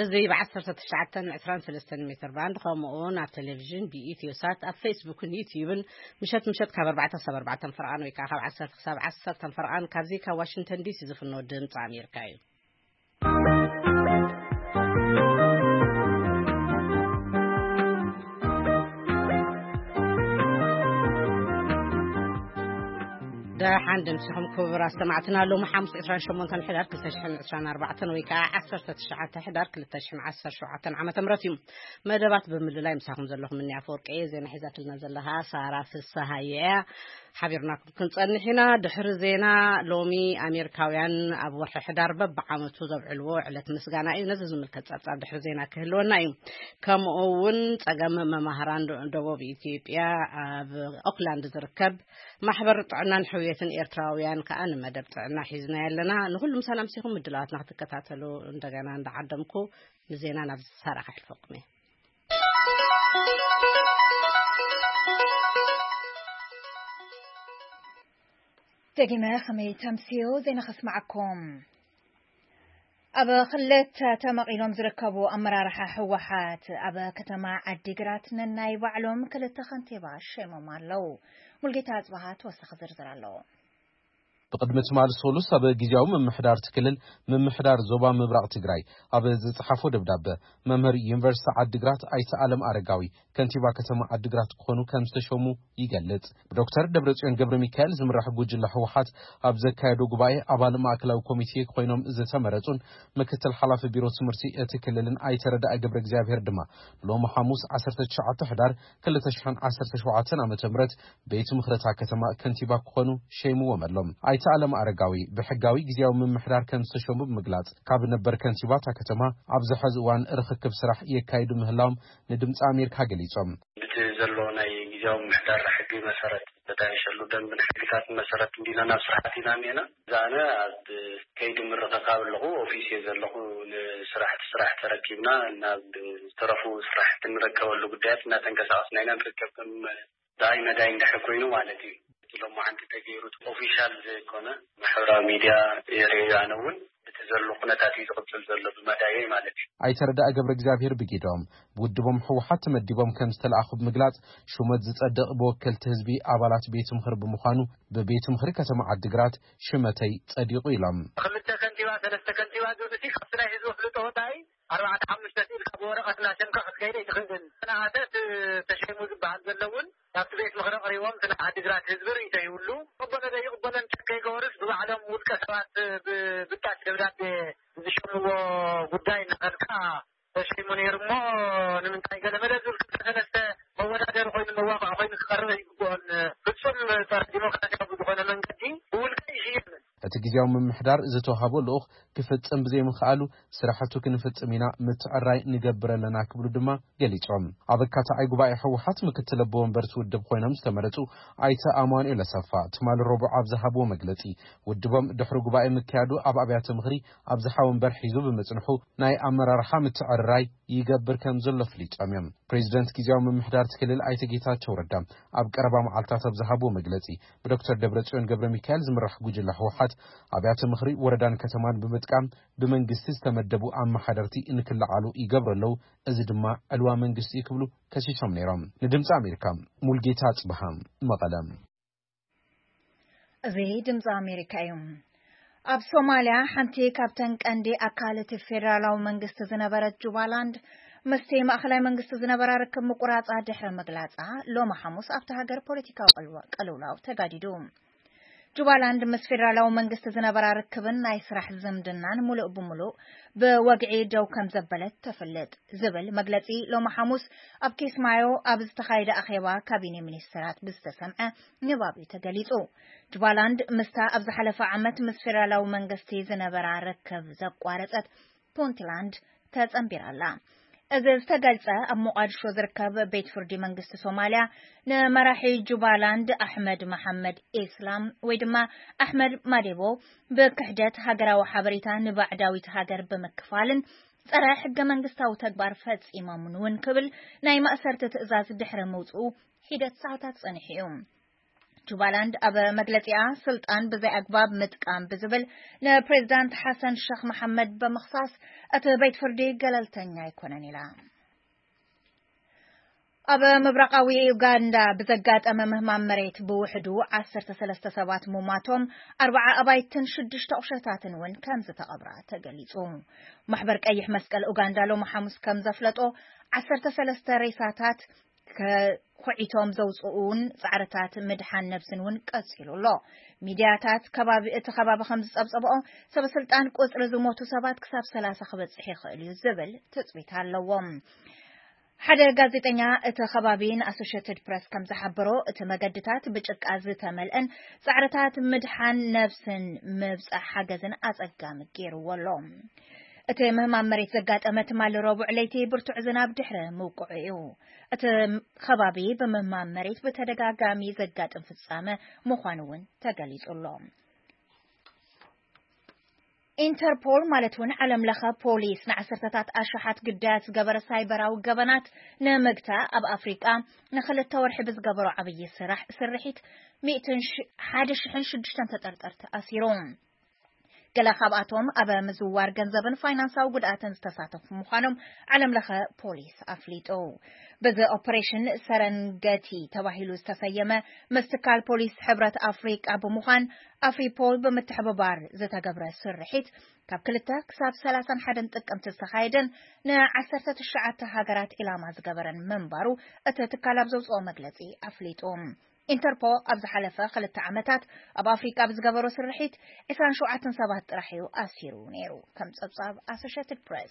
زي بعثرة تشعتن 23 متر باند قامون على التلفزيون بإيثيوسات على فيسبوك ونيوتيوب مشت كاب 4 فرقان ويكا خاب 10 فرقان كازيكا واشنطن دي سي زفنو دنت أمريكايو ده حندم سهم كبرى استمعتنا له محمد 28 حدار كلتشحن 24 ويكا 10 تشعات حدار كلتشحن 10 شعات عام تمرتهم مدبات بمللاي مساكم زلهم مني افورقي زين حيزات لنا زلها ساره في السهايه حبيرنا كنصنحنا دحر زينا لومي امريكاويان ابو حدار ببعمتو زبعلو علت مسغانا اي نزز ملكتص دحر زينا كهلونا اي كمون صقم ممهران دبوب اثيوبيا اوكلاند زركب محبر طعنان حويتن إيرتراويان كأن مدب طعنا حيزنا يلنا نقول مسلام سيهم مدلاتنا تكتاتلو ندغنا ندعدمكو نزينا نفس سارح الفقمي تجمع خمي تمسيو زين خسمعكم أبا خلت تمق إلهم زركبوا أمرار حوحات أبا كتما عدقراتنا الناي وعلوم كل التخنتبا شيمو مالو ملقيتات بهات وستخزر زرالو بقدمة مال سولوس أبا جيجاو من محدار تكلل من محدار زوبا مبرق تقراي أبا زتحفو دبدابة ممهر يونيفرسيتي عدقرات أيت عالم أرقاوي كنتيبا كتما عدقرات قونو كمستشومو يقلت دكتور دبرتسيون قبر ميكال زمرح بوج اللحوحات أبزا كايدو قباي أبال ماكلاو كوميتي قوينوم زتمرتون مكتل حلاف بيرو سمرسي اتكللن أي تردأ قبر اكزابير دما لو محاموس 19 حدار كل تشحن 17 عام تمرت بيت مخرطا كتما كنتيبا قونو شيمو ومرلوم أي تعلم أرقاوي بحقاوي جزياو من محرار كمستشوم بمقلات كاب نبر كنتيباتا كتما عبز حزوان رخكب سرح يكايدو مهلام ندمت أمير كاقليتهم بتزلونا جزياو محرار حقي مسارات بتاعيشلو دم من حقيقات مسارات دينا نفسحاتنا مينا زانا كايدو من رقاقاب اللغو وفيسي زلغو سراح تركيبنا طرفو سراح تنركب اللغو قدات نا تنكساسنا نركب داين دحكوينو والدي لما عند تغييرات اوفيشال كونه محورا ميديا يريانون بتزلو قناتاتي تقبل زلو بمدايي مالك اي تردا قبر اغزابير بقيدوم ودبم حوحات مدبم كمستلعخب مغلاط شومت زصدق بوكلت حزبي ابالات بيت مخر بمخانو ببيت مخر كتما عدقرات شمتي صديقو يلام خلت كنتيبا ثلاثه كنتيبا دوتي خصنا يزو فلطو تاي 4-5 دقيقة بورقتنا شنكه خسكيري تخزن انا عادت تشيمو بعد زلون تبيت مخرق ريوم تنا عدقرات حزبر يتيولو قبل ده يقبل ان تكي غورس بعدم ودكسات بتاع دبرات زشمو غداي نقرقا تشيمو يرمو نمنتاي قدمه دول ثلاثه مودادر خوين مواقع خوين قرر يكون فصل ديمقراطيه بده منقدي والكاي شيء اتجيزاو من محدار زتوهابو لوخ كفصم بزي مخالو سراحتو كنفصمينا متعراي نغبر لنا كبلو دما يليصوم ابكاتا اي غباي حوحات مكتلبو ومبرت ودب خوينم استمرتو ايتا امان الى صفا تمال ربع ابزحابو مغلطي ودبم دحرو غباي مكيادو ابابيات مخري ابزحاو ومبر حيزو بمصنحو ناي امرارحا متعراي يغبر كم زلف ليصاميم بريزيدنت كيزاو من محدار تكلل ايتا جيتاچو ردام اب قربا معلتات ابزحابو مغلطي بدكتور دبرتسيون قبر ميكائيل زمرح غوجل حوحات አብያተ ምኽሪ ወረዳን ከተማን በመጥቃም በመንግስት ተመደቡ አማሐደርቲ እንክልዓሉ ይገብረለው እዚ ድማ አልዋ መንግስት ይክብሉ ከሲሶም ነይሮም ንድምጽ አሜሪካ ሙልጌታ ጽበሃም መቀለም እዚ ድምጽ አሜሪካ እዩ ኣብ ሶማሊያ ሓንቲ ካፕተን ቀንዲ ኣካላት ፌደራላዊ መንግስት ዝነበረት ጁባላንድ መስተ ማእከላይ መንግስት ዝነበራ ርክብ ምቁራጻ ድሕረ መግላጻ ሎማ ሐሙስ ኣብታ ሃገር ፖለቲካዊ ቀልውላው ተጋዲዱ ጁባላንድ መስፌደራላው መንግስት ዝነበራ ርክብን ናይ ስራሕ ዝምድናን ሙሉእ ብሙሉእ በወግዒ ደው ከም ዘበለት ተፈለጥ ዝብል መግለጺ ሎማ ሐሙስ ኣብ ኪስማዮ ኣብ ዝተኻይደ ኣኼባ ካቢኔ ሚኒስትራት ብዝተሰምዐ ንባብ ተገሊጹ ጁባላንድ ምስታ ኣብ ዝሓለፈ ዓመት መስፌደራላው መንግስት ዝነበራ ርክብ ዘቋረጸት ፑንትላንድ ተጸምቢራላ እዚ ዝተገልጸ ኣብ ሞቃዲሾ ዝርከብ ቤት ፍርዲ መንግስቲ ሶማሊያ ንመራሒ ጁባላንድ ኣሕመድ መሐመድ ኢስላም ወይ ድማ ኣሕመድ ማዴቦ በክሕደት ሃገራዊ ሓበሬታ ንባዕዳዊት ሃገር በመክፋልን ጸረ ሕገ መንግስታዊ ተግባር ፈጺሞምን ውን ክብል ናይ ማእሰርቲ ትእዛዝ ድሕረ መውጽኡ ሂደት ሰዓታት ጸኒሑ ጁባላንድ ኣብ መግለጺኣ ስልጣን ብዘይ ኣግባብ ምጥቃም ብዝብል ንፕሬዝዳንት ሓሰን ሼክ መሐመድ በመኽሳስ እቲ ቤት ፍርዲ ገለልተኛ ኣይኮነን ኢላ። ኣብ ምብራቃዊ ኡጋንዳ ብዘጋጠመ ምህማም መሬት ብውሕዱ 13 ሰባት ሙማቶም 40 ኣባይትን 6 ቁሸታትን እውን ከም ዝተቐብራ ተገሊጹ። ማሕበር ቀይሕ መስቀል ኡጋንዳ ሎሚ ሐሙስ ከም ዘፍለጦ 13 ሬሳታት ከኺቶም ዘውጽኡን ጻዕርታት ምድሓን ነፍስን እውን ቀጽሉሎ። ሚድያታት እቲ ከባቢ ከም ዝጸብጸብኦ ሰበስልጣን ቁጽሪ ዝሞቱ ሰባት ክሳብ 30 ክበጽሕ ይኽእል እዩ ዝብል ትጽቢት ኣለዎም። ሓደ ጋዜጠኛ እቲ ከባቢን ኣሶሺየትድ ፕሬስ ከም ዝሓበሮ እቲ መገድታት ብጭቃ ዝተመልአን ጻዕርታት ምድሓን ነፍስን ምብጻሕ ሓገዝን ኣጸጋሚ ገይርዎ ኣሎ። እቲ ምህማም መሬት ዘጋጠመ ትማሊ ረቡዕ ለይቲ ብርቱዕ ዝናብ ድሕሪ ምውቅዑ እዩ። እቲ ከባቢ ብምህማም መሬት ብተደጋጋሚ ዘጋጥም ፍጻመ ምዃኑ እውን ተገሊጹሎ። ኢንተርፖል ማለት እውን ዓለም ለኸ ፖሊስ ንዓሰርተታት ኣሽሓት ግዳያት ዝገበረ ሳይበራዊ ገበናት ንምግታእ ኣብ ኣፍሪቃ ንኽልተ ወርሒ ብዝገበሮ ዓብዪ ስርሒት 116 ተጠርጠርቲ ኣሲሮም። ገለ ካብኣቶም ኣብ ምዝዋር ገንዘብን ፋይናንሳዊ ጉድኣትን ዝተሳተፉ ምዃኖም ዓለም ለኸ ፖሊስ ኣፍሊጡ። በዚ ኦፐሬሽን ሰረንገቲ ተባሂሉ ዝተሰየመ ምስትካል ፖሊስ ሕብረት ኣፍሪቃ ብምዃን ኣፍሪፖል ብምትሕብባር ዝተገብረ ስርሒት ካብ 2 ክሳብ 31 ጥቅምቲ ዝተኻየደን ን19 ሃገራት ኢላማ ዝገበረን መንባሩ እቲ ትካል ኣብ ዘውፅኦ መግለጺ ኣፍሊጡ። ኢንተርፖል ኣብ ዝሓለፈ 2 ዓመታት ኣብ ኣፍሪቃ ብዝገበሮ ስርሒት 27 ሰባት ጥራሕ እዩ ኣሲሩ ነይሩ ከም ጸብጻብ ኣሶሺየትድ ፕሬስ።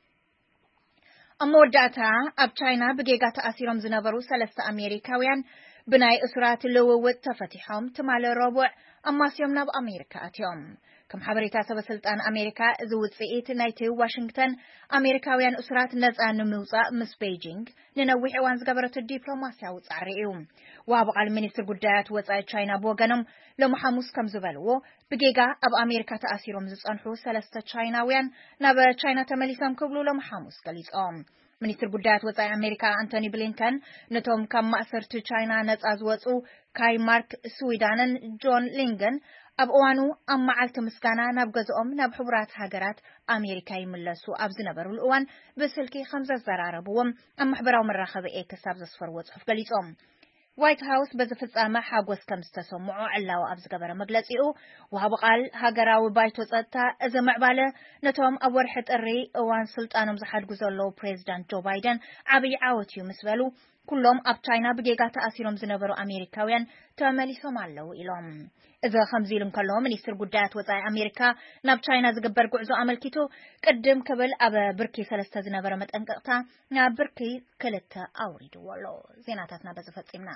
ኣብ መወዳእታ ኣብ ቻይና ብጌጋ ተኣሲሮም ዝነበሩ 3 ኣሜሪካውያን ብናይ እስራት ልውውጥ ተፈቲሖም ትማሊ ረቡዕ ኣማስዮም ናብ ኣሜሪካ ኣትዮም። ከም ሓበሬታ ሰበስልጣን ኣሜሪካ እዚ ውጽኢት ናይቲ ዋሽንግተን ኣሜሪካውያን እስራት ነጻ ንምውጻእ ምስ ቤጂንግ ንነዊሕ እዋን ዝገበረቱ ዲፕሎማስያዊ ጻዕሪ እዩ። ወሃቢ ቃል ሚኒስትር ጉዳያት ወጻኢ ቻይና ብወገኖም ሎሚ ሐሙስ ከም ዝበልዎ ብጌጋ ኣብ ኣሜሪካ ተኣሲሮም ዝጸንሑ 3 ቻይናውያን ናብ ቻይና ተመሊሶም ክብሉ ሎሚ ሐሙስ ገሊጾም። ሚኒስትር ጉዳያት ወጻኢ ኣሜሪካ አንቶኒ ብሊንከን ነቶም ካብ ማእሰርቲ ቻይና ነጻ ዝወጹ ካይ ማርክ ስዊዳንን ጆን ሊንገን ኣብ እዋኑ ኣብ መዓልቲ ምስጋና ናብ ገዝኦም ናብ ሕቡራት ሃገራት ኣሜሪካ ይምለሱ ኣብ ዝነበሩሉ እዋን ብስልኪ ከም ዘዘራረብዎም ኣብ ማሕበራዊ መራኸቢ ኤክስ ኣብ ዘስፈርዎ ጽሑፍ ገሊጾም። ዋይት ሃውስ በዚ ፍጻመ ሓጎስ ከም ዝተሰምዖ ዕላው ኣብ ዝገበረ መግለጺኡ ወሃቢ ቃል ሃገራዊ ባይቶ ጸጥታ እዚ ምዕባለ ነቶም ኣብ ወርሒ ጥሪ እዋን ስልጣኖም ዝሓድጉ ዘለዉ ፕሬዝዳንት ጆ ባይደን ዓብይ ዓወት እዩ ምስ በሉ ኩሎም ኣብ ቻይና ብጌጋ ተኣሲሮም ዝነበሩ ኣሜሪካውያን ተመሊሶም ኣለዉ ኢሎም። እዚ ከምዚ ኢሉ እንከሎ ሚኒስትር ጉዳያት ወጻኢ ኣሜሪካ ናብ ቻይና ዝግበር ጉዕዞ ኣመልኪቱ ቅድም ክብል ኣብ ብርኪ 3 ዝነበረ መጠንቀቕታ ናብ ብርኪ 2 ኣውሪድዎ ኣሎ። ዜናታትና በዚ ፈጺምና።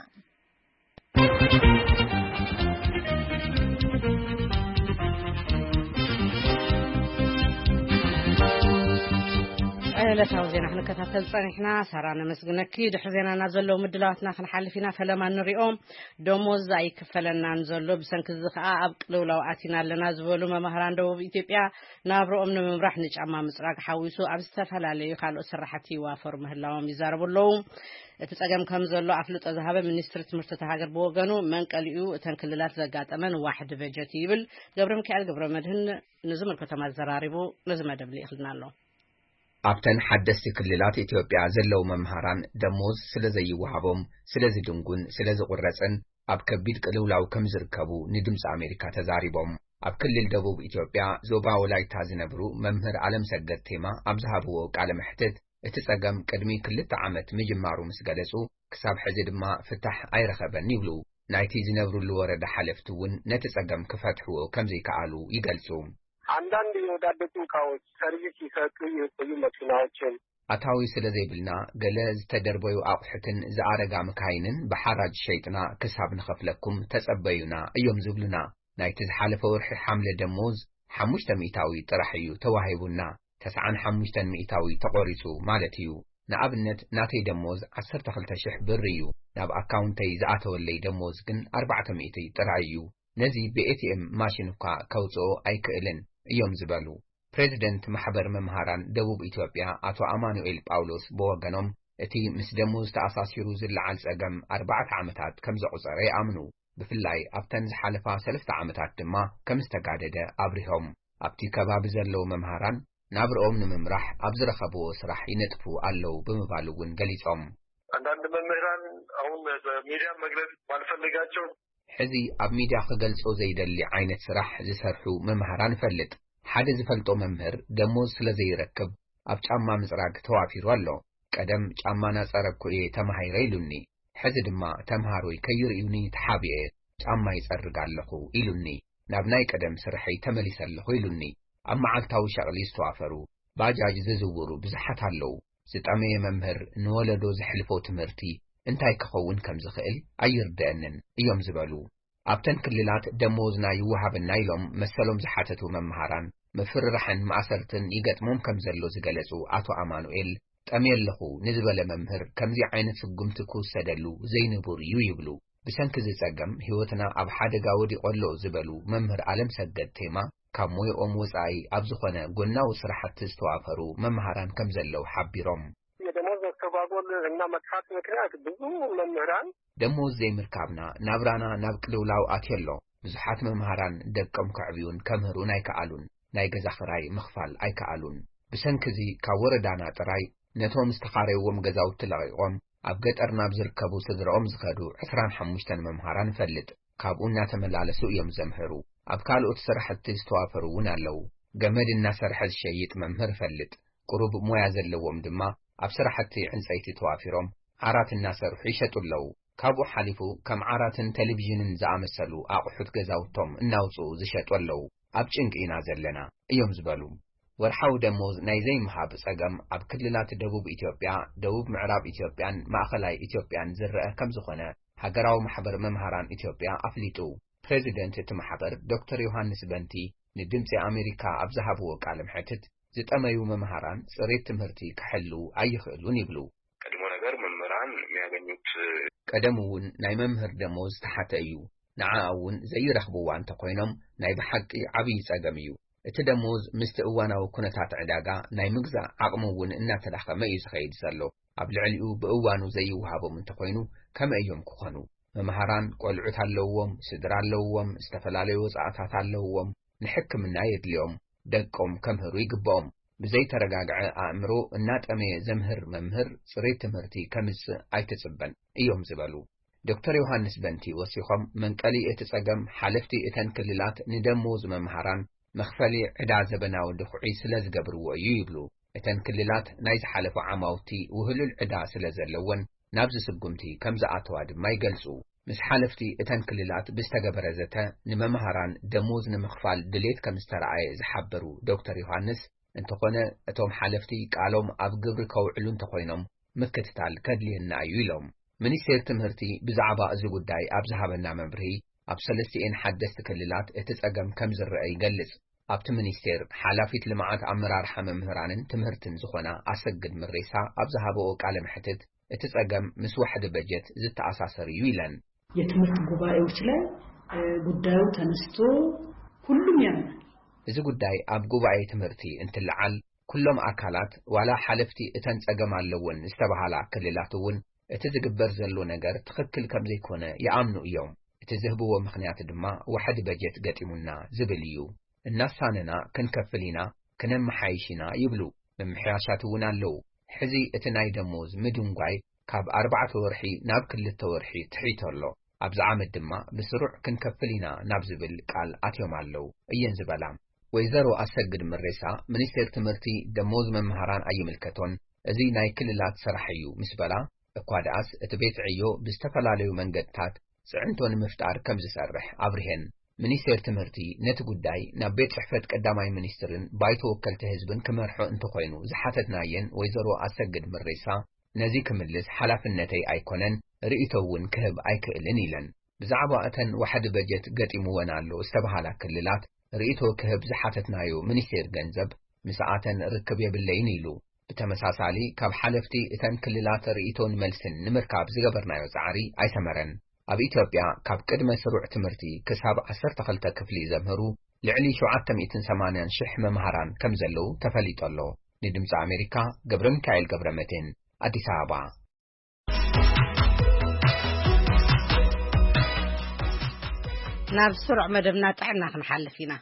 ዕለታዊ ዜና ክንከታተል ጸኒሕና ሳራና መስግነኪ ድሕሪ ዜናና ዘለዉ ምድላዋትና ክንሓልፊና ፈለማ ንሪኦም ደሞዝ ኣይክፈለናን ዘሎ ብሰንኪ እዚ ከዓ ኣብ ቅልውላው ኣቲና ኣለና ዝበሉ መምህራን ደቡብ ኢትዮጵያ ናብርኦም ንምምራሕ ንጫማ ምጽራግ ሓዊሱ ኣብ ዝተፈላለዩ ካልኦት ስራሕቲ ይዋፈሩ ምህላዎም ይዛረቡ ኣለዉ። እቲ ጸገም ከም ዘሎ ኣፍልጦ ዝሃበ ሚኒስትሪ ትምህርቲ ሃገር ብወገኑ መንቀሊኡ እተን ክልላት ዘጋጠመን ዋሕዲ በጀት ይብል ገብረ ሚካኤል ገብረ መድህን ንዝምልከቶም ኣዘራሪቡ ነዚ መደብ ይኽልና ኣሎ። ኣብተን ሓደስቲ ክልላት ኢትዮጵያ ዘለዉ መምህራን ደሞዝ ስለዘይወሃቦም ስለዝድንጉን ስለዝቁረጽን ኣብ ከቢድ ቅልውላው ከም ዝርከቡ ንድምፂ ኣሜሪካ ተዛሪቦም። ኣብ ክልል ደቡብ ኢትዮጵያ ዞባ ወላይታ ዝነብሩ መምህር ዓለም ሰገድ ቴማ ኣብ ዝሃብዎ ቃለ መሕትት እቲ ጸገም ቅድሚ 2 ዓመት ምጅማሩ ምስ ገለጹ ክሳብ ሕዚ ድማ ፍታሕ ኣይረኸበን ይብሉ። ናይቲ ዝነብሩሉ ወረዳ ሓለፍቲ እውን ነቲ ጸገም ክፈትሕዎ ከም ዘይከኣሉ ይገልጹ። አንዳንድ የወዳደቁ እቃዎች ሰርቪስ ይሰጡ የቆዩ መኪናዎችን ኣታዊ ስለዘይብልና ገለ ዝተደርበዩ ኣቑሑትን ዝኣረጋ መካይንን ብሓራጅ ሸይጥና ክሳብ ንኸፍለኩም ተጸበዩና እዮም ዝብሉና። ናይቲ ዝሓለፈ ወርሒ ሓምለ ደሞዝ 500 ጥራሕ እዩ ተዋሂቡና 95 ሚእታዊ ተቆሪጹ ማለት እዩ። ንኣብነት ናተይ ደሞዝ 12,000 ብር እዩ። ናብ ኣካውንተይ ዝኣተወለይ ደሞዝ ግን 400 ጥራሕ እዩ። ነዚ ብኤቲኤም ማሽን እኳ ከውፅኦ ኣይክእልን እዮም ዝበሉ። ፕሬዚደንት ማሕበር መምህራን ደቡብ ኢትዮጵያ ኣቶ ኣማኑኤል ጳውሎስ ብወገኖም እቲ ምስ ደሞዝ ተኣሳሲሩ ዝለዓል ጸገም 4 ዓመታት ከም ዘቁፀረ ይኣምኑ። ብፍላይ ኣብተን ዝሓለፋ 3 ዓመታት ድማ ከም ዝተጋደደ ኣብሪሆም ኣብቲ ከባቢ ዘለዉ መምሃራን ናብርኦም ንምምራሕ ኣብ ዝረኸብዎ ስራሕ ይነጥፉ ኣለው ብምባል እውን ገሊጾም አንዳንድ መምህራን አሁን በሚዲያ መግለጽ ባልፈልጋቸው ሕዚ ኣብ ሚዲያ ክገልጾ ዘይደሊ ዓይነት ስራሕ ዝሰርሑ መምሃራን ፈልጥ ሓደ ዝፈልጦ መምህር ደሞዝ ስለ ዘይረክብ ኣብ ጫማ ምጽራግ ተዋፊሩ ኣሎ ቀደም ጫማና ጸረብኩ ተማሂረ ኢሉኒ ሕዚ ድማ ተምሃሮይ ከይርዩኒ ተሓቢኤ ጫማ ይጸርግ ኣለኹ ኢሉኒ ናብ ናይ ቀደም ስርሐይ ተመሊሰለኹ ኢሉኒ ኣብ መዓልታዊ ሸቕሊ ዝተዋፈሩ ባጃጅ ዝዝውሩ ብዙሓት ኣለው ዝጠመየ መምህር ንወለዶ ዝሕልፎ ትምህርቲ እንታይ ክኸውን ከም ዝኽእል ኣይርድአንን እዮም ዝበሉ ኣብተን ክልላት ደሞዝና ይወሃበና ኢሎም መሰሎም ዝሓተቱ መምሃራን ምፍርራሕን ማእሰርትን ይገጥሞም ከም ዘሎ ዝገለጹ ኣቶ ኣማኑኤል ጠምየለኹ ንዝበለ መምህር ከምዚ ዓይነት ስጉምቲ ክውሰደሉ ዘይንቡር እዩ ይብሉ ብሰንኪ ዝጸገም ህይወትና ኣብ ሓደጋ ወዲቖሎ ዝበሉ መምህር ዓለም ሰገድ ቴማ ካብ ሞይኦም ወጻኢ ኣብ ዝኾነ ጎናዊ ስራሕቲ ዝተዋፈሩ መምሃራን ከም ዘለው ሓቢሮም የደሞዝ መስተጓጎል እና መጥፋት ምክንያት ብዙ መምህራን ደሞዝ ዘይምርካብና ናብራና ናብ ቅልውላው ኣትየሎ ብዙሓት መምሃራን ደቆም ክዕብዩን ከምህሩን ኣይከኣሉን ናይ ገዛ ኽራይ ምኽፋል ኣይከኣሉን ብሰንኪ ካብ ወረዳና ጥራይ ነቶም ዝተኻረይዎም ገዛውቲ ለቒቖም ኣብ ገጠር ናብ ዝርከቡ ስድሮኦም ዝኸዱ 25 መምሃራን ፈልጥ ካብኡ እናተመላለሱ እዮም ዘምህሩ ኣብ ካልኦት ስራሕቲ ዝተዋፈሩ እውን ኣለው ገመድ እናሰርሐ ዝሸይጥ መምህር ፈልጥ ቁሩብ ሞያ ዘለዎም ድማ ኣብ ስራሕቲ ዕንፀይቲ ተዋፊሮም ዓራት እናሰርሑ ይሸጡለው ካብኡ ሓሊፉ ከም ዓራትን ቴሌቪዥንን ዝኣመሰሉ ኣቑሑት ገዛውቶም እናውፅኡ ዝሸጡ ኣለው ኣብ ጭንቂ ኢና ዘለና እዮም ዝበሉ ወርሓዊ ደሞዝ ናይ ዘይምሃብ ጸገም ኣብ ክልላት ደቡብ ኢትዮጵያ ደቡብ ምዕራብ ኢትዮጵያን ማእኸላይ ኢትዮጵያን ዝረአ ከም ዝኾነ ሃገራዊ ማሕበር መምሃራን ኢትዮጵያ ኣፍሊጡ ፕሬዚደንት እቲ ማሕበር ዶክተር ዮሐንስ በንቲ ንድምፂ ኣሜሪካ ኣብ ዝሃብዎ ቃለ መሕትት ዝጠመዩ መምሃራን ጽሬት ትምህርቲ ክሕሉ ኣይኽእሉን ይብሉ ቀድሞ ነገር መምህራን የሚያገኙት ቀደም እውን ናይ መምህር ደሞዝ ተሓተ እዩ ንዓ እውን ዘይረኽብዋ እንተኮይኖም ናይ ብሓቂ ዓብዪ ጸገም እዩ እቲ ደሞዝ ምስቲ እዋናዊ ኩነታት ዕዳጋ ናይ ምግዛእ ዓቕሚ እውን እናተዳኸመ እዩ ዝኸይድ ዘሎ ኣብ ልዕሊኡ ብእዋኑ ዘይወሃቦም እንተኮይኑ ከመይ እዮም ክኾኑ መምሃራን ቆልዑት ኣለውዎም ስድራ ኣለውዎም ዝተፈላለዩ ወጻእታት ኣለውዎም ንሕክምና የድልዮም ደቆም ከምህሩ ይግብኦም ብዘይተረጋግዐ ኣእምሮ እናጠመየ ዘምህር መምህር ጽሬት ትምህርቲ ከምጽእ ኣይትጽበን እዮም ዝበሉ ዶክተር ዮሐንስ በንቲ ወሲኾም መንቀሊ እቲ ጸገም ሓለፍቲ እተን ክልላት ንደሞዝ መምሃራን መኽፈሊ ዕዳ ዘበናዊ ድኹዒ ስለ ዝገብርዎ እዩ ይብሉ እተን ክልላት ናይ ዝሓለፉ ዓማውቲ ውህሉል ዕዳ ስለ ዘለወን ናብዚ ስጉምቲ ከም ዝኣተዋ ድማ ይገልጹ ምስ ሓለፍቲ እተን ክልላት ብዝተገበረ ዘተ ንመምሃራን ደሞዝ ንምኽፋል ድሌት ከም ዝተረኣየ ዝሓበሩ ዶክተር ዮሐንስ እንተኾነ እቶም ሓለፍቲ ቃሎም ኣብ ግብሪ ከውዕሉ እንተኮይኖም ምክትታል ከድልየና እዩ ኢሎም ሚኒስቴር ትምህርቲ ብዛዕባ እዚ ጉዳይ ኣብ ዝሃበና መምርሂ ኣብ 3 ሓደስቲ ክልላት እቲ ጸገም ከም ዝረአ ይገልጽ ኣብቲ ሚኒስቴር ሓላፊት ልምዓት ኣመራርሓ መምህራንን ትምህርትን ዝኾና ኣሰግድ ምሬሳ ኣብ ዝሃበኦ ቃለ መሕትት እቲ ጸገም ምስ ዋሕዲ በጀት ዝተኣሳሰር እዩ ኢለን የትምህርት ጉባኤዎች ላይ ጉዳዩ ተነስቶ ሁሉም ያምናል እዚ ጉዳይ ኣብ ጉባኤ ትምህርቲ እንትልዓል ኩሎም ኣካላት ዋላ ሓለፍቲ እተን ጸገም ኣለውን ዝተባሃላ ክልላት እውን እቲ ዝግበር ዘሎ ነገር ትኽክል ከም ዘይኮነ ይኣምኑ እዮም እቲ ዝህብዎ ምኽንያት ድማ ዋሕዲ በጀት ገጢሙና ዝብል እዩ እናሳነና ክንከፍል ኢና ክነመሓይሽ ኢና ይብሉ ምምሕያሻት እውን ኣለዉ ሕዚ እቲ ናይ ደሞዝ ምድንጓይ ካብ 4 ወርሒ ናብ 2 ወርሒ ትሒት ኣሎ ኣብዚ ዓመት ድማ ብስሩዕ ክንከፍል ኢና ናብ ዝብል ቃል ኣትዮም ኣለዉ እየን ዝበላ ወይዘሮ ኣሰግድ ምሬሳ ሚኒስቴር ትምህርቲ ደሞዝ መምሃራን ኣይምልከቶን እዚ ናይ ክልላት ስራሕ እዩ ምስ በላ እኳ ደኣስ እቲ ቤት ዕዮ ብዝተፈላለዩ መንገድታት ጽዕንቶ ንምፍጣር ከም ዝሰርሕ ኣብርሄን ሚኒስቴር ትምህርቲ ነቲ ጉዳይ ናብ ቤት ጽሕፈት ቀዳማይ ሚኒስትርን ባይቶ ወከልቲ ህዝብን ክመርሖ እንተኮይኑ ዝሓተትናየን ወይዘሮ ኣሰግድ ምሬሳ ነዚ ክምልስ ሓላፍነተይ ኣይኮነን ርእቶ እውን ክህብ ኣይክእልን ኢለን ብዛዕባ እተን ዋሕዲ በጀት ገጢምወን ኣሎ ዝተባሃላ ክልላት ርእቶ ክህብ ዝሓተትናዮ ሚኒስቴር ገንዘብ ምስኣተን ርክብ የብለይን ኢሉ ብተመሳሳሊ ካብ ሓለፍቲ እተን ክልላት ርእቶን መልስን ንምርካብ ዝገበርናዮ ጻዕሪ ኣይሰመረን ኣብ ኢትዮጵያ ካብ ቅድመ ስሩዕ ትምህርቲ ክሳብ 12 ክፍሊ ዘምህሩ ልዕሊ 780,000 መምሃራን ከም ዘለው ተፈሊጡ ኣሎ ንድምፂ ኣሜሪካ ገብረ ሚካኤል ገብረ መድህን አዲስ አበባ ናብ ስሩዕ መደብና ጥዕና ክንሓልፍ ኢና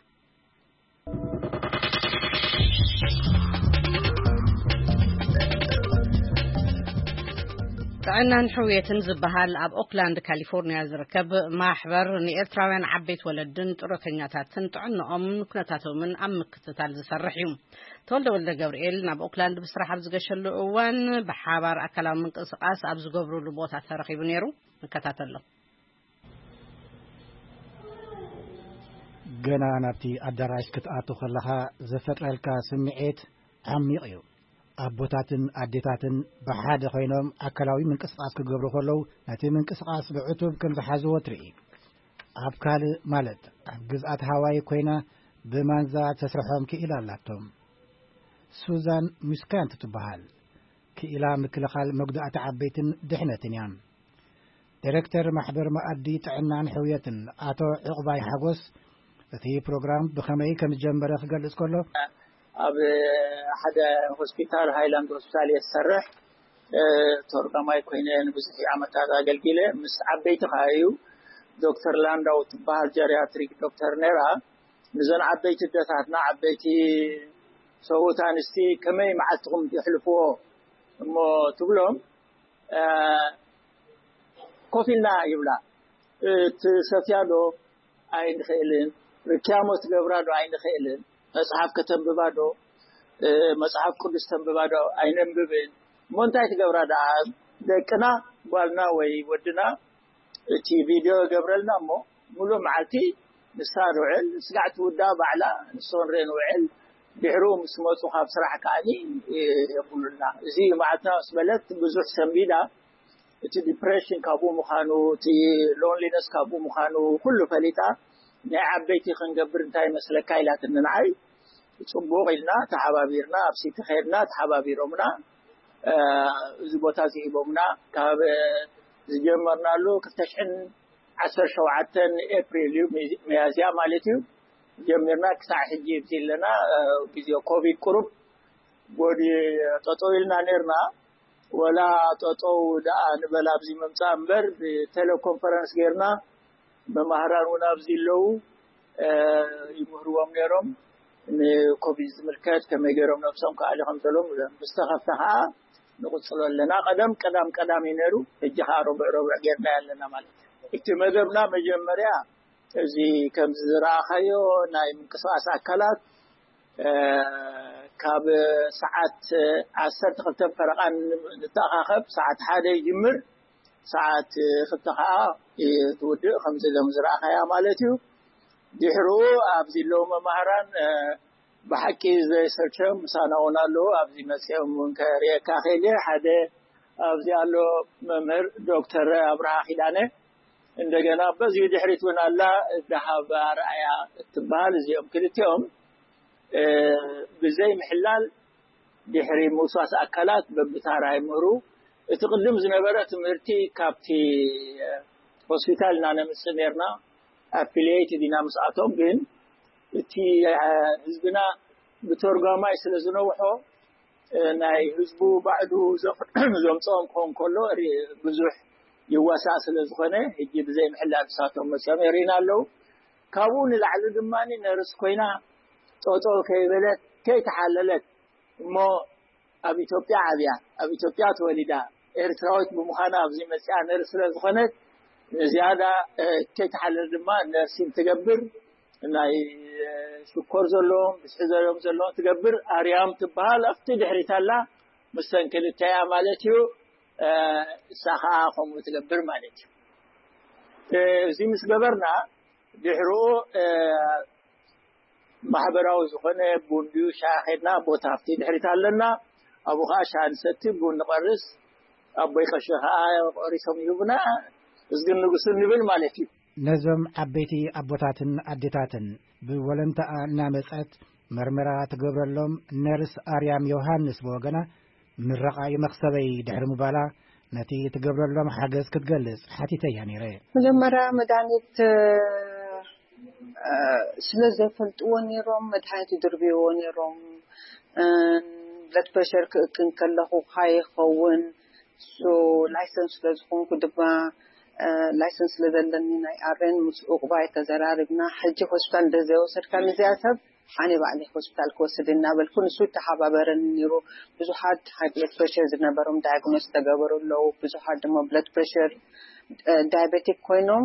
ጥዕናን ሕውየትን ዝበሃል ኣብ ኦክላንድ ካሊፎርኒያ ዝርከብ ማሕበር ንኤርትራውያን ዓበይት ወለድን ጡረተኛታትን ጥዕንኦም ኩነታቶምን ኣብ ምክትታል ዝሰርሕ እዩ ተወልደ ወልደ ገብርኤል ናብ ኦክላንድ ብስራሕ ኣብ ዝገሸሉ እዋን ብሓባር ኣካላዊ ምንቅስቃስ ኣብ ዝገብሩሉ ቦታ ተረኺቡ ነይሩ ንከታተሎ ገና ናብቲ ኣዳራሽ ክትኣቱ ከለኻ ዘፈጥረልካ ስምዒት ዓሚቕ እዩ ኣቦታትን ኣዴታትን ብሓደ ኮይኖም ኣካላዊ ምንቅስቃስ ክገብሩ ከለዉ ነቲ ምንቅስቃስ ብዕቱብ ከም ዝሓዝዎ ትርኢ ኣብ ካልእ ማለት ኣብ ግዝኣት ሃዋይ ኮይና ብማንዛ ተስርሖም ክኢላ ኣላቶም ሱዛን ሙስካንት ትበሃል ክኢላ ምክልኻል መጉዳእቲ ዓበይትን ድሕነትን እያ ዲሬክተር ማሕበር መኣዲ ጥዕናን ሕውየትን ኣቶ ዕቑባይ ሓጎስ እቲ ፕሮግራም ብኸመይ ከም ዝጀመረ ክገልጽ ከሎ ኣብ ሓደ ሆስፒታል ሃይላንድ ሆስፒታል የሰርሕ ተርጓማይ ኮይነ ንብዙሕ ዓመታት ኣገልጊለ ምስ ዓበይቲ ካዩ ዶክተር ላንዳው ትበሃል ጀሪያትሪክ ዶክተር ነራ ንዘን ዓበይቲ ደታትና ዓበይቲ ሰውት ኣንስቲ ከመይ መዓልትኩም ይሕልፍዎ እሞ ትብሎም ኮፊልና ይብላ ትሰፍያዶ ኣይንኽእልን ርክያሞ ትገብራዶ ኣይንኽእልን መጽሐፍ ከተንብባዶ መጽሐፍ ቅዱስ ተንብባዶ ኣይነንብብን ሞንታይ ትገብራዳ ደቅና ጓልና ወይ ወድና እቲ ቪድዮ ገብረልና እሞ ሙሉ መዓልቲ ንሳር ውዕል ስጋዕቲ ውዳ ባዕላ ንሶንሬን ውዕል ድሕሩ ምስ መፁ ካብ ስራሕ ከዓኒ የብሉና እዚ ማዕልትና ስበለት ብዙሕ ሰንቢዳ እቲ ዲፕሬሽን ካብኡ ምዃኑ እቲ ሎንሊነስ ካብኡ ምዃኑ ኩሉ ፈሊጣ ናይ ዓበይቲ ክንገብር እንታይ መስለካ ኢላት ንንዓይ ጽቡቕ ኢልና ተሓባቢርና ኣብ ሲቲ ኸይድና ተሓባቢሮምና እዚ ቦታ ዝሂቦምና ካብ ዝጀመርናሉ 2017 ኤፕሪል ሚያዝያ ማለት እዩ ጀመርና ክሳዕ ሕጂ ብዚለና ግዜ ኮቪድ ቁሩብ ጎዲ ተጠውልና ነርና ወላ ተጠው ዳኣ ንበላ ብዚ መምጻእ እምበር ቴሌኮንፈረንስ ጌርና በማህራን ወናብዚ ለው ይምህርዎም ነሮም ንኮቪድ ዝምልከት ከመገሮም ነብሶም ካሊ ከምዘሎም ምስተኸፍተኻ ንቁጽሎ ለና ቀዳም ይነሩ እጅ ሓሮብ ጌርና ያለና ማለት እቲ መደብና መጀመሪያ እዚ ከም ዝራኸዮ ናይ ምንቅስቃስ ኣካላት ካብ ሰዓት 12 ፈረቓን ንተኣኻኸብ ሰዓት 1 ይጅምር ሰዓት 2 ከዓ ትውድእ ከምዚ ዝራኸያ ማለት እዩ ድሕሩ ኣብዚ ለው መማህራን ብሓቂ ዘይሰርቸም ምሳናውን ኣለዉ ኣብዚ መፅኦም ከሪአካ ኸይለ ሓደ ኣብዚ ኣሎ መምህር ዶክተር ኣብርሃ ኺዳነ እንደገና በዚ ድሕሪት ውን ኣላ ደሃብ ኣርኣያ እትበሃል እዚኦም ክልቲኦም ብዘይ ምሕላል ድሕሪ ምውሳስ ኣካላት በብታራ ይምህሩ እቲ ቅድም ዝነበረ ትምህርቲ ካብቲ ሆስፒታል ናነምስ ነርና ኣፊሊየት ዲና ምስኣቶም ግን እቲ ህዝብና ብተርጓማይ ስለ ዝነውሖ ናይ ህዝቡ ባዕዱ ዘምጾም ኮን ከሎ ብዙሕ ይዋሳእ ስለ ዝኾነ ሕጂ ብዘይ ምሕላል ሳቶም መሰም የሪና ኣለው ካብኡ ንላዕሊ ድማኒ ነርስ ኮይና ጦጦ ከይበለት ከይተሓለለት እሞ ኣብ ኢትዮጵያ ዓብያ ኣብ ኢትዮጵያ ተወሊዳ ኤርትራዊት ብምዃና ኣብዚ መፅያ ነርስ ስለ ዝኾነት ዝያዳ ከይተሓለለ ድማ ነርሲን ትገብር ናይ ሽኮር ዘለዎም ብስሒ ዘለዎም ትገብር ኣርያም ትበሃል ኣብቲ ድሕሪት ኣላ ምስተን ክልተያ ማለት እዩ ሳኻ ከምኡ ትገብር ማለት እዩ እዚ ምስ ገበርና ድሕሩ ማሕበራዊ ዝኾነ ቡንዲዩ ሻኺድና ቦታ ኣብቲ ድሕሪት ኣለና ኣብኡ ከዓ ሻንሰቲ ቡን ንቐርስ ኣቦይ ቀሺ ከዓ ቆሪሶም ይሁብና እዝግን ንጉስ ንብል ማለት እዩ ነዞም ዓበይቲ ኣቦታትን ኣዴታትን ብወለንተኣ እናመፀት መርመራ ትገብረሎም ነርስ ኣርያም ዮሃንስ ብወገና ምረቓይ መኽሰበይ ድሕሪ ምባላ ነቲ ትገብረሎም ሓገዝ ክትገልጽ ሓቲተያ ነይረ መጀመርያ መድሃኒት ስለ ዘይፈልጥዎ ነይሮም መድሃኒት ይድርብይዎ ነይሮም ብለድ ፕሬሸር ክእክን ከለኹ ካይኸውን ላይሰንስ ስለ ዝኾንኩ ድማ ላይሰንስ ለዘለኒ ናይ አረን መስኡቅ ባይ ተዘራርብና ሕጂ ሆስፒታል ደዘው ሰርካል ዚያሰብ አኔ ባዕሊ ሆስፒታል ከወስድና በልኩን እሱ ተሓባበረን ኒሩ ብዙሓት ሃይ ብለድ ፕሬሸር ዝነበሮም ዳያግኖስ ተገበሩለው ብዙሓት ደሞ ብለድ ፕሬሸር ዳያቤቲክ ኮይኖም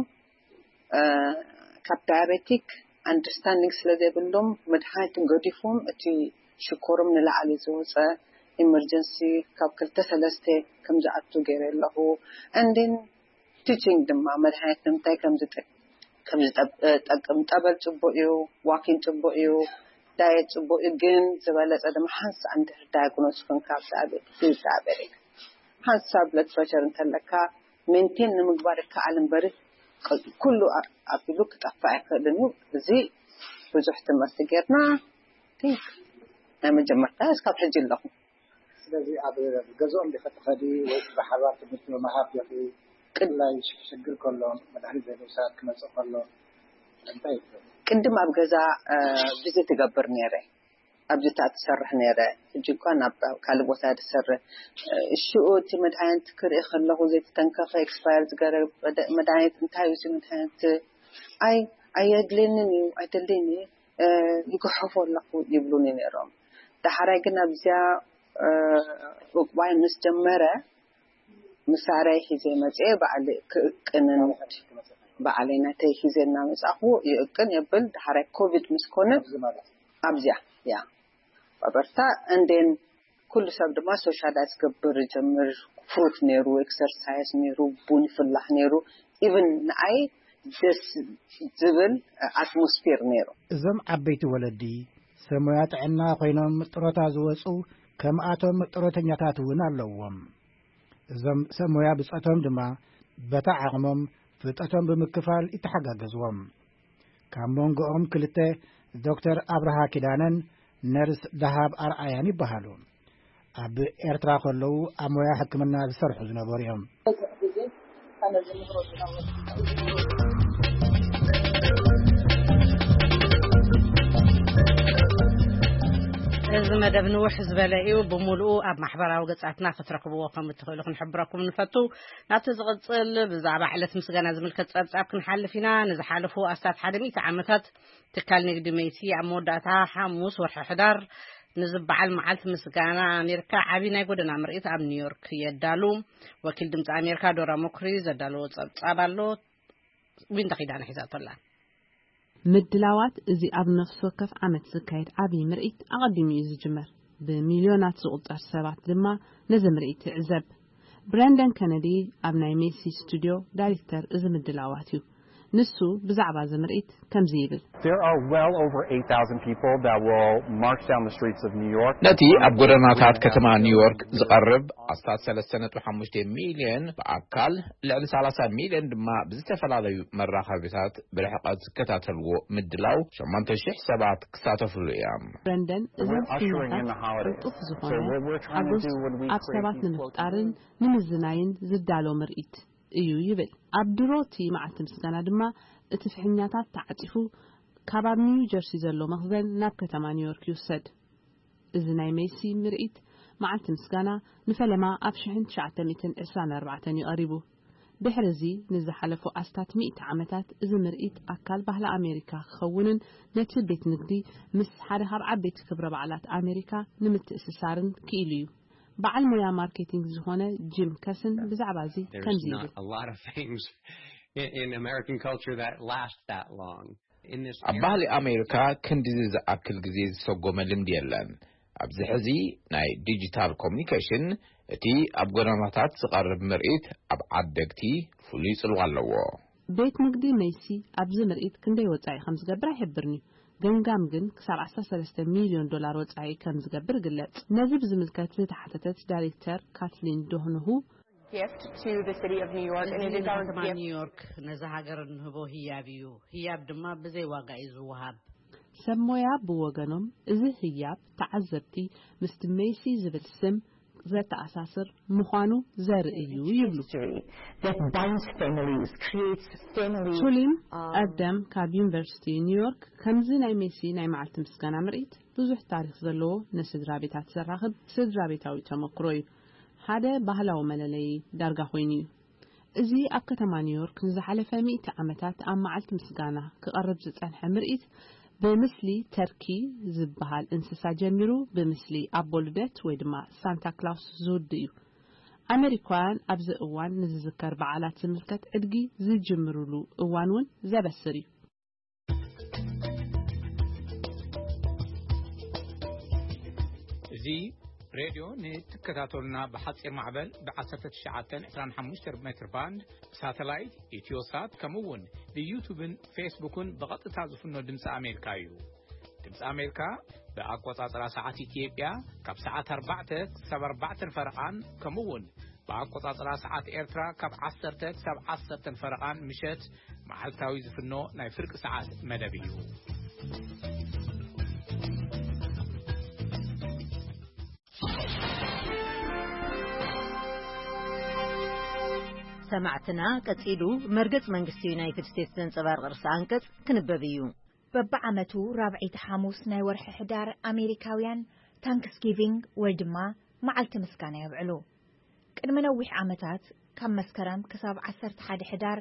ካብ ዳያቤቲክ አንደርስታንዲንግ ስለዘይብሎም መድሓኒት ገዲፎም እቲ ሽኮሮም ንላዕሊ ዝወፀ ኢመርጀንሲ ካብ 2-3 ከም ዝኣቱ ገይረለሁ እንድን ቲቺንግ ድማ መድሓኒት ንምታይ ከም ዝጠቅም ጠበል ጽቡቅ እዩ ዋኪን ጽቡቅ እዩ ዳየት ጽቡቅ እዩ ግን ዝበለጸ ድማ ሓንሳ አንድ ዳያግኖስ ካብ ዳያቤቲክ ሓንሳ ብለድ ፕሬሸር እንተለካ ሜንቴን ንምግባር ከዓልን በሪ ኩሉ አብሉ ክጠፋዕ ከለኑ እዚ ብዙሕ ትምህርቲ ጌርና ቲንክ መጀመርታ እስካብ ሕጂ ኣለኹ ስለዚህ ኣብ ገዞም ቢኸተኸዲ ወይ ብሓባር ትምህርቲ መሃብ ይኹ ቅላይ ሽግር ከሎ መድሓኒት ዘይምውሳድ ክመጽእ ከሎ እንታይ ቅድም ኣብ ገዛ ጊዜ ትገብር ነይረ ኣብዚ ትሰርሕ ነይረ ሕጂ እንኳን ኣብ ካልእ ቦታ ትሰርሕ እሽኡ እቲ መድሓኒት ክርኢ ከለኹ ዘይተተንከፈ ኤክስፓየር ዝገረብ መድሓኒት እንታይ እዩ መድሓኒት ኣየድልንን እዩ ኣይደልኒ ይግሕፎ ኣለኹ ይብሉኒ ነይሮም ዳሕራይ ግን ኣብዚያ እቅባይ ምስ ጀመረ ምሳራይ ሒዘ መጽ ባዕሊ ክቅንን ባዕሊ ናተይ ሒዘና መጻኹ ይቅን ይብል ዳሕራይ ኮቪድ ምስ ኮነ ኣብዚያ ያ ባበርታ እንደን ኩሉ ሰብ ድማ ሶሻላይዝ ገብር ጀምር ፍሩት ነይሩ ኤክሰርሳይዝ ነይሩ ቡን ፍላሕ ነይሩ ኢቭን ንኣይ ደስ ዝብል አትሞስፌር ነይሩ እዞም ዓበይቲ ወለዲ ሰሞያ ጥዕና ኮይኖም ጥሮታ ዝወፁ ከም አቶም ጥሮተኛታት እውን ኣለዎም እዞም ሰሞያ ብጸቶም ድማ በታ ዓቕሞም ፍልጠቶም ብምክፋል ይተሓጋገዝዎም ካብ መንጎኦም ክልተ ዶክተር አብርሃ ኪዳነን ነርስ ዳሃብ አርአያን ይበሃሉ ኣብ ኤርትራ ከለዉ ኣብ ሞያ ሕክምና ዝሰርሑ ዝነበሩ እዮም እዚ መደብ ንውሕ ዝበለ እዩ ብምሉኡ ኣብ ማሕበራዊ ገጻትና ክትረክብዎ ከም እትኽእሉ ክንሕብረኩም ንፈቱ ናብቲ ዝቕጽል ብዛዕባ ዕለት ምስጋና ዝምልከት ጸብጻብ ክንሓልፍ ኢና ንዝሓለፉ ኣስታት 100 ዓመታት ትካል ንግዲ መይቲ ኣብ መወዳእታ ሓሙስ ወርሒ ሕዳር ንዝበዓል መዓልቲ ምስጋና ኣሜሪካ ዓቢ ናይ ጎደና ምርኢት ኣብ ኒውዮርክ የዳሉ ወኪል ድምፂ ኣሜሪካ ዶራ ሞክሪ ዘዳለዎ ጸብጻብ ኣሎ ዊንታ ኺዳነ ሒዛቶላ ምድላዋት እዚ ኣብ ነፍስ ወከፍ ዓመት ዝካየድ ዓቢ ምርኢት ኣቐዲሙ እዩ ዝጅመር ብሚልዮናት ዝቑጸር ሰባት ድማ ነዚ ምርኢት ይዕዘብ ብራንደን ከነዲ ኣብ ናይ ሜሲ ስቱድዮ ዳይሬክተር እዚ ምድላዋት እዩ ንሱ ብዛዕባ ዝምርኢት ከምዚ ይብል There are well over 8,000 people that will march down the streets of New York. ነቲ ኣብ ጎደናታት ከተማ ኒውዮርክ ዝቐርብ ኣስታት 3.5 ሚልዮን በኣካል ልዕሊ 30 ሚልዮን ድማ ብዝተፈላለዩ መራኸቢታት ብርሕቐት ዝከታተልዎ ምድላው 8,000 ሰባት ክሳተፍሉ እዮም ብረንደን እዞም ስነታት ቅልጡፍ ዝኾነ ሓጎስ ኣብ ሰባት ንምፍጣርን ንምዝናይን ዝዳሎ ምርኢት እዩ ይብል ኣብ ድሮቲ መዓልቲ ምስጋና ድማ እቲ ፍሕኛታት ተዓፂፉ ካብ ኣብ ኒው ጀርሲ ዘሎ መኽዘን ናብ ከተማ ኒውዮርክ ይውሰድ እዚ ናይ ሜሲ ምርኢት መዓልቲ ምስጋና ንፈለማ ኣብ 1924 እዩ ቀሪቡ ድሕሪ እዚ ንዝሓለፉ ኣስታት 100 ዓመታት እዚ ምርኢት ኣካል ባህሊ ኣሜሪካ ክኸውንን ነቲ ቤት ንግዲ ምስ ሓደ ካብ ዓበይቲ ክብረ በዓላት ኣሜሪካ ንምትእስሳርን ክኢሉ እዩ በዓል ሞያ ማርኬቲንግ ዝኾነ ጂም ከስን ብዛዕባ እዚ ከምዚ ይብል in American culture that lasts that long ኣብ ባህሊ ኣሜሪካ ክንዲ ዝኣክል ግዜ ዝሰጎመ ልምዲ የለን ኣብዚ ሕዚ ናይ ዲጂታል ኮሙኒኬሽን እቲ ኣብ ጎደናታት ዝቐርብ ምርኢት ኣብ ዓደግቲ ፍሉይ ጽልዋ ኣለዎ ቤት ንግዲ ሜሲ ኣብዚ ምርኢት ክንደይ ወጻኢ ከም ዝገብር ኣይሕብርኒ ገንጋም ግን ክሳብ 13 ሚልዮን ዶላር ወጻኢ ከም ዝገብር ግለጽ ነዚ ብዝምልከት ዝተሓተተት ዳይሬክተር ካትሊን ዶህንሁ gift to the city of New York and it is our gift New York ነዛ ሃገር ንህቦ ህያብ እዩ ህያብ ድማ ብዘይ ዋጋ እዩ ዝወሃብ ሰሞያ ብወገኖም እዚ ህያብ ተዓዘብቲ ምስቲ ሜሲ ዝብል ስም ዘተኣሳስር ምዃኑ ዘርኢ እዩ ይብሉ that binds families creates families ሱሊም ኣደም ካብ ዩኒቨርሲቲ ኒውዮርክ ከምዚ ናይ ሜሲ ናይ መዓልቲ ምስጋና ምርኢት ብዙሕ ታሪክ ዘለዎ ንስድራ ቤታት ዘራኽብ ስድራ ቤታዊ ተመክሮ እዩ ሓደ ባህላዊ መለለይ ዳርጋ ኮይኑ እዩ እዚ ኣብ ከተማ ኒውዮርክ ንዝሓለፈ 100 ዓመታት ኣብ መዓልቲ ምስጋና ክቐርብ ዝጸንሐ ምርኢት ብምስሊ ተርኪ ዝበሃል እንስሳ ጀሚሩ ብምስሊ ኣቦ ልደት ወይ ድማ ሳንታ ክላውስ ዝውድ እዩ። ኣሜሪካውያን ኣብዚ እዋን ንዝዝከር በዓላት ዝምልከት ዕድጊ ዝጅምሩሉ እዋን እውን ዘበስር እዩ። እዚ ሬድዮ ንትከታተሉና ብሓፂር ማዕበል ብ1925 ሜትር ባንድ ሳተላይት ኢትዮሳት ከምኡውን ብዩቱብን ፌስቡክን ብቐጥታ ዝፍኖ ድምፂ ኣሜሪካ እዩ። ድምፂ ኣሜሪካ ብኣቆጻጽራ ሰዓት ኢትዮጵያ ካብ ሰዓት 4 ክሳብ 4 ፈረቓን ከምኡውን ብኣቆጻጽራ ሰዓት ኤርትራ ካብ 10 ክሳብ 10 ፈረቓን ምሸት መዓልታዊ ዝፍኖ ናይ ፍርቂ ሰዓት መደብ እዩ። ሰማዕትና ቀጺሉ መርገጽ መንግስቲ ዩናይትድ ስቴትስ ዘንጸባርቕ ርእሰ አንቀጽ ክንበብ እዩ። በብዓመቱ ራብዒት ሐሙስ ናይ ወርሒ ሕዳር ኣሜሪካውያን ታንክስጊቪንግ ወይ ድማ መዓልቲ ምስጋና የብዕሉ። ቅድሚ ነዊሕ ዓመታት ካብ መስከረም ክሳብ 11 ሕዳር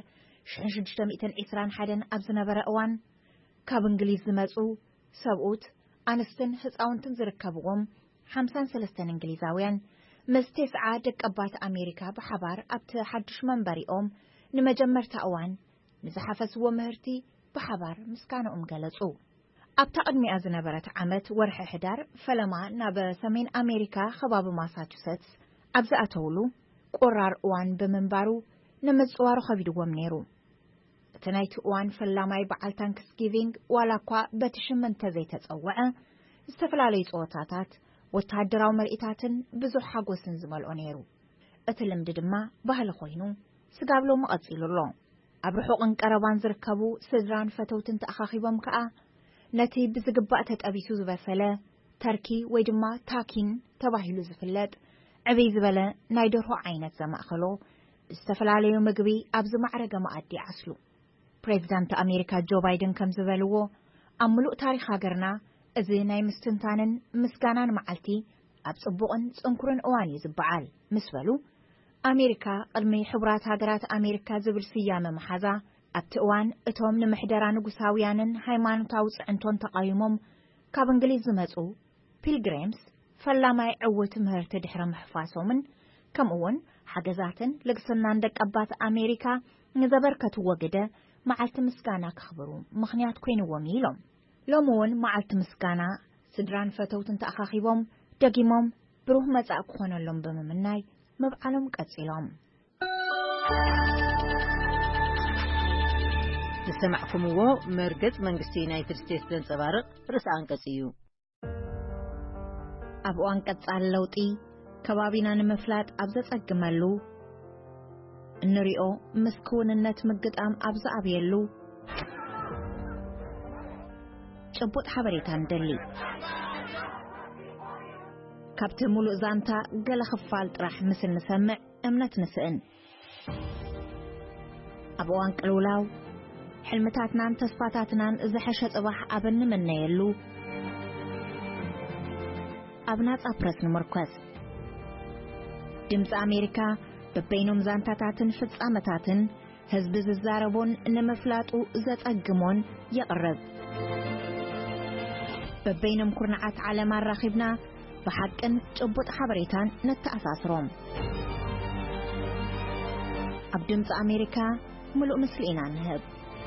1621 ኣብ ዝነበረ እዋን ካብ እንግሊዝ ዝመጹ ሰብኡት ኣንስትን ህፃውንትን ዝርከብዎም 53 እንግሊዛውያን ምስ 9 ደቀባት ኣሜሪካ ብሓባር ኣብቲ ሓድሽ መንበሪኦም ንመጀመርታ እዋን ንዝሓፈስዎ ምህርቲ ብሓባር ምስጋንኦም ገለጹ። ኣብታ ቅድሚኣ ዝነበረት ዓመት ወርሒ ሕዳር ፈለማ ናብ ሰሜን ኣሜሪካ ከባቢ ማሳቹሴትስ ኣብ ዝኣተውሉ ቁራር እዋን ብምንባሩ ንምጽዋሩ ከቢድዎም ነይሩ። እቲ ናይቲ እዋን ፈላማይ በዓል ታንክስጊቪንግ ዋላ እኳ በቲ ሽመንተ ዘይተጸውዐ ዝተፈላለዩ ጸወታታት ወታደራዊ መርኢታትን ብዙሕ ሓጎስን ዝመልኦ ነይሩ። እቲ ልምዲ ድማ ባህሊ ኮይኑ ስጋብሎ መቐጺሉሎ። ኣብ ርሑቕን ቀረባን ዝርከቡ ስድራን ፈተውትን ተኣኻኺቦም ከዓ ነቲ ብዝግባእ ተጠቢሱ ዝበሰለ ተርኪ ወይ ድማ ታኪን ተባሂሉ ዝፍለጥ ዕብይ ዝበለ ናይ ደርሆ ዓይነት ዘማእኸሎ ብዝተፈላለዩ ምግቢ ኣብ ዝማዕረገ መኣዲ ዓስሉ። ፕሬዚዳንት ኣሜሪካ ጆ ባይደን ከም ዝበልዎ ኣብ ምሉእ ታሪኽ ሃገርና እዚ ናይ ምስትንታንን ምስጋናን መዓልቲ ኣብ ጽቡቕን ጽንኩርን እዋን እዩ ዝበዓል ምስ በሉ ኣሜሪካ ቅድሚ ሕቡራት ሃገራት ኣሜሪካ ዝብል ስያመ መሓዛ ኣብቲ እዋን እቶም ንምሕደራ ንጉሳውያንን ሃይማኖታዊ ጽዕንቶን ተቃዊሞም ካብ እንግሊዝ ዝመጹ ፒልግሪምስ ፈላማይ ዕውት ምህርቲ ድሕረ ምሕፋሶምን ከምኡውን ሓገዛትን ልግስናን ደቀባት ኣሜሪካ ንዘበርከትዎ ግደ መዓልቲ ምስጋና ክኽብሩ ምኽንያት ኮይንዎም ኢሎም። ሎሚ እውን መዓልቲ ምስጋና ስድራን ፈተውትን ተኣኻኺቦም ደጊሞም ብሩህ መጻእ ክኾነሎም ብምምናይ መብዓሎም ቀጺሎም። ዝሰማዕኩምዎ መርገጽ መንግስቲ ዩናይትድ ስቴትስ ዘንጸባርቕ ርእሰ አንቀጽ እዩ። ኣብ እዋን ቀጻሊ ለውጢ ከባቢና ንምፍላጥ ኣብ ዘጸግመሉ እንሪኦ ምስክውንነት ምግጣም ኣብ ዝኣብየሉ ጭቡጥ ሓበሬታ ንደሊ ካብቲ ሙሉእ ዛንታ ገለ ክፋል ጥራሕ ምስል ንሰምዕ እምነት ንስእን ኣብ እዋን ቅልውላው ሕልምታትናን ተስፋታትናን ዝሐሸ ጽባሕ ኣብ እንምነየሉ ኣብ ናጻ ፕረስ ንምርኮስ ድምፂ ኣሜሪካ በበይኖም ዛንታታትን ፍጻመታትን ህዝቢ ዝዛረቦን ንምፍላጡ ዘጸግሞን የቕርብ። በበይኖም ኩርናዓት ዓለም ኣራኺብና ብሓቅን ጭቡጥ ሓበሬታን ነተኣሳስሮም። ኣብ ድምፂ ኣሜሪካ ምሉእ ምስሊ ኢና ንህብ።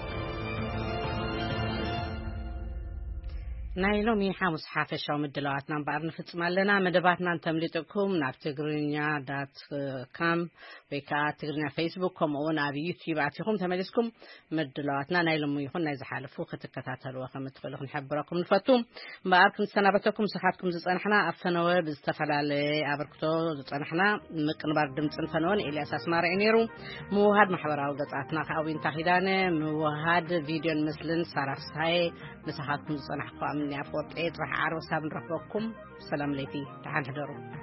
ናይ ሎሚ ሓሙስ ሓፈሻዊ ምድላዋትና እምበኣር ንፍጽም ኣለና። መደባትና እንተምሊጥኩም ናብ ትግርኛ.com ወይ ከዓ ትግርኛ ፌስቡክ ከምኡውን ኣብ ዩቲዩብ ኣትኹም ተመሊስኩም ምድላዋትና ናይ ሎሚ ይኹን ናይ ዝሓለፉ ክትከታተልዎ ከም እትኽእሉ ክንሕብረኩም ንፈቱ። እምበኣር ክንሰናበተኩም ስኻትኩም ዝጸንሕና ኣብ ፈነወ ብዝተፈላለየ ኣበርክቶ ዝጸንሕና ምቅንባር ድምፅን ፈነወን ኤልያስ ኣስማርዒ ነይሩ። ምውሃድ ማሕበራዊ ገጻትና ከኣዊን ታኺዳነ ምውሃድ ቪድዮን ምስልን ሳራክሳይ ንስኻትኩም ዝጸንሕኩም أفوت إيه راح أعرف سامن رفقكم سلام ليتي تعال هدروا